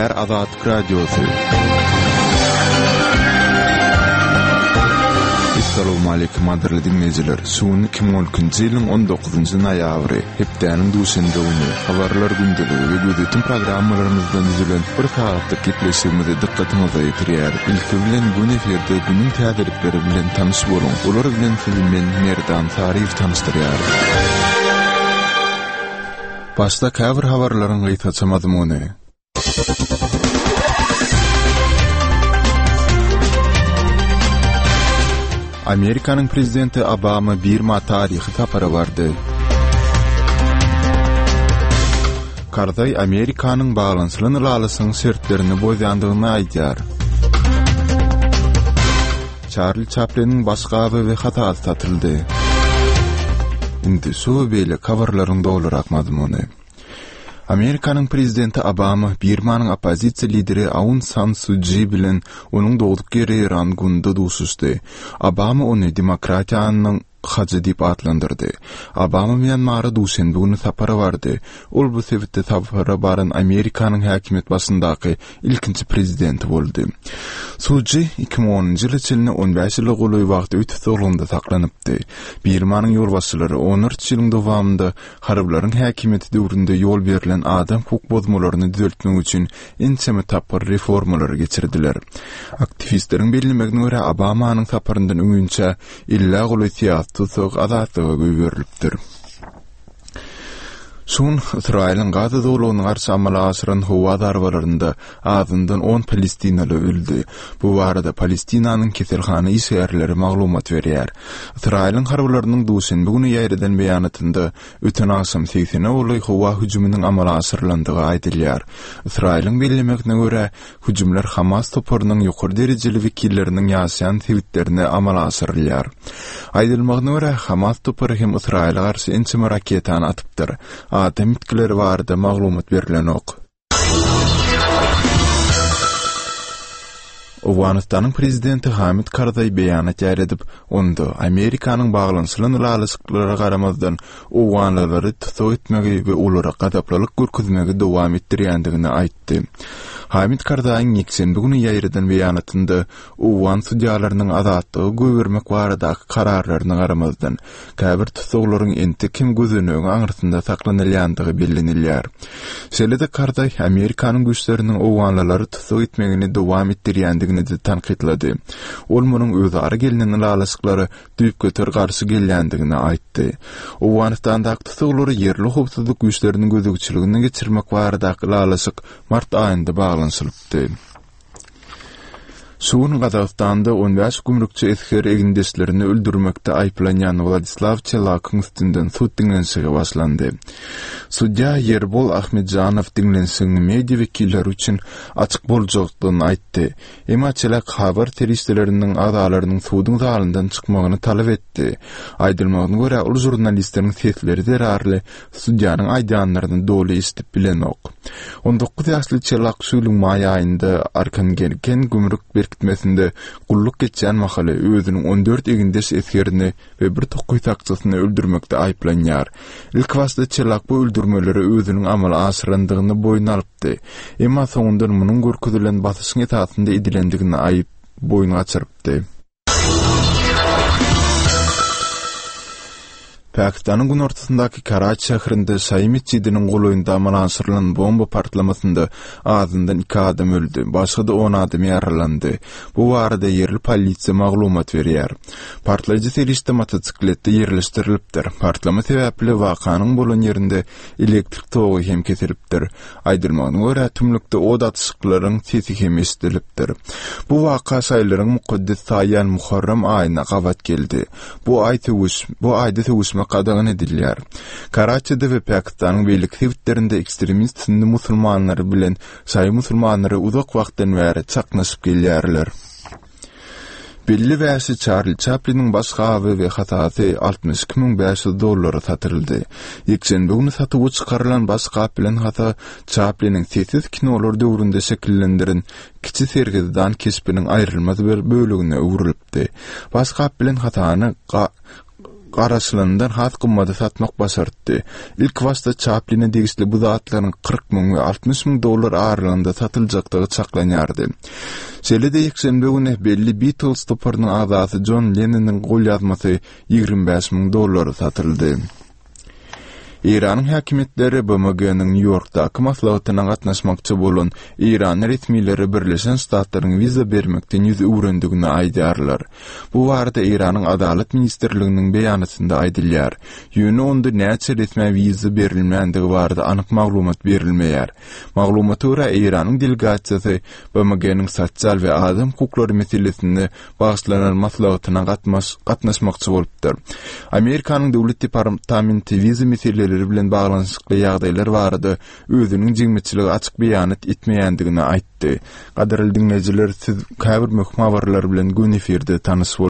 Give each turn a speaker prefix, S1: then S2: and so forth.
S1: dinleýär Azatlyk Radiosu. Assalamu alaykum adyr dinleýijiler. Suny 2010-njy ýylyň 19-njy noýabry hepdeniň duşynda uny habarlar gündəligi we gözetim programmalarymyzdan düzülen bir saatlyk gepleşigimizi dikkatinize ýetirýär. Ilki bilen bu eferde günüň täzelikleri bilen tanyş bolun. Olar bilen sizi Merdan Sariýew tanışdyrýar. Başda käbir habarlaryň gaýtaçamadym ony. Amerikanyň prezidenti Obama bir tarihi tapara bardy. Karzay Amerikanyň baglansylyň lalysyň şertlerini bozýandygyny aýdýar. Charles Chaplin'in başgaby we hatasy satyldy. Indi şu beýle habarlaryň dolarakmadym ony. Amerikanyň prezidenti Obama Birmanyň opozisiýa lideri Aung San Suu Kyi bilen onuň dogduk ýeri Rangunda duşuşdy. Obama ony demokratiýanyň hacı dip atlandyrdy. Obama Myanmara duşenbe güni sapara bardy. Ol bu sebäpde sapara baran Amerikanyň häkimet başyndaky ilkinji prezidenti boldy. Suu Kyi 2010-njy ýylyny 15 ýyl goly wagt ötüsliginde saklanypdy. Birmanyň ýolbaşçylary 14 ýylyň dowamında haraplaryň häkimeti döwründe ýol berilen adam huk bozmalaryny düzeltmek üçin ençeme tapar reformalar geçirdiler. Aktivistleriň belirlemegine görä Obamanyň saparyndan öňünçe illa goly tutuk adatlyga göwerilipdir. Şun İsrail'in Gaza doluğunun arşı amala aşıran hava darbalarında azından 10 Palestinalı öldü. Bu arada Palestina'nın keselhane işgärleri maglumat berýär. İsrail'in harbalarının duşenbe güni ýaýradan beýanatynda öten aşam 80 oly hava hüjüminiň amala aşyrlandygy aýdylýar. İsrail'in belirlemegine görä hüjümler Hamas toparynyň ýokary derejeli wekilleriniň ýaşaýan tewitlerini amala aşyrylýar. Aýdylmagyna görä Hamas topary hem İsrail'e garşy ençeme raketany atypdyr. Adam itkileri barada maglumat berilen ok. Awganistanyň prezidenti Hamid Karzai beýanat ýaýradip, onda Amerikanyň baglansylyň lalysyklary garamazdan Awganlary tutuk etmegi we olara gadaplalyk görkezmegi dowam etdirýändigini aýtdy. Hamid Karzaiň ýekşembe güni ýaýradan beýanatynda Awgan sudyalarynyň azatlygy göwermek baradaky kararlaryny garamazdan käbir tutuklaryň enti kim gözünüň aňyrsynda saklanylýandygy bellenilýär. Şeýle-de Karzai Amerikanyň güýçleriniň Awganlary tutuk etmegini dowam etdirýändigini tanqidlady. Ol munyň özüňe gelinen lalysyklary düýpge tör garşy gelýändigini aýtdy. Awganistandaky tutuklary ýerli howpsuzlyk güýçleriniň gözegçiligini geçirmek baradaky lalysyk mart aýynda baglansylypdy. Suwun Gazagstanda 15 gümrükçi esker egindeslerini öldürmekde aýplanýan Vladislav Chelakyň üstünden sud dinlensigi başlandy. Sudya Yerbol Ahmedjanow dinlensigini media wekilleri üçin açyk boljakdygyny aýtdy. Emma Chelak habar teristleriniň agdalarynyň sudyň zalyndan çykmagyny talap etdi. Aýdylmagyna görä ol jurnalistleriň sesleri derarly sudýanyň aýdanlaryny doly istip bilen ok. 19 ýaşly Chelak şuýlyň maý aýynda Arkangelken gümrük gitmesinde gulluk geçen mahalle özünün 14 egindes eskerini ve bir tokuy taksasını öldürmekte aýplanýar. İlk wagtda Chelak bu öldürmeleri özünün amala aşyrandygyny boýuna alypdy. Emma soňundan munyň görkezilen basyşyň etatynda edilendigini aýyp boýuna açyrypdy. Pakistanyň gün ortasyndaky Karachi şäherinde Saý mescidiniň goloýunda amala aşyrylan bomba partlamasynda azyndan 2 adam öldü, başga da 10 adam ýaralandy. Bu barada ýerli polisiýa maglumat berýär. Partlaýjy serişde mototsikletde ýerleşdirilipdir. Partlama sebäpli wakanyň bolan ýerinde elektrik togy hem kesilipdir. Aýdylmagyna görä tümlükde od atışyklaryň sesi hem esdilipdir. Bu waka saýlaryň mukaddes Saýan Muharram aýyna gabat geldi. Bu aýda tewüşme qadağan edilýär. Karachi'de we Pakistanyň beýlik hewitlerinde ekstremist Sunni musulmanlary bilen Saý musulmanlary uzak wagtdan bäri çaknaşyp gelýärler. Belli wäsi Charles Chaplin'in başgaby we hatasy $62,500 satyldy. Ýekşembe güni satyp çykarylan başga bilen hata Chaplin'in sessiz kinolar döwründe şekillendiren kiçi sergiden kesbiniň aýrylmaz bir bölegine öwrilipdi. Başga bilen hatany garaşlandan has gymmada satmak basartdy. İlk wasta Chaplin'e degisli bu zatlaryň 40 000 we 60 000 dollar aralygynda satyljakdygy çaklanýardy. Şeýle-de ýekşembe güni belli Beatles toparynyň azasy John Lennon'yň gol ýazmasy 25 000 dollara satyldy. İran häkimetleri BMG'nin New York'daky maslahatyna gatnaşmakçy bolan İran resmileri Birleşen Ştatlaryň viza bermekden ýüz öwrendigini aýdarlar. Bu barada İranyň Adalet Ministrliginiň beýanatynda aýdylýar. Ýöne onda näçe resmi viza berilmändige barada anyk maglumat berilmeýär. Maglumata görä İranyň delegasiýasy BMG'nin sosial we adam hukuklary meselesinde bagyşlanan maslahatyna gatnaşmakçy bolupdyr. Amerikanyň döwlet departamenti viza meseleleri bilen baglanşykly ýagdaýlar barada özüniň jigmetçiligi açyk beýanat etmeýändigini aýtdy. Gaderli dinleýijiler, siz käbir möhüm habarlar bilen gün efirde tanysy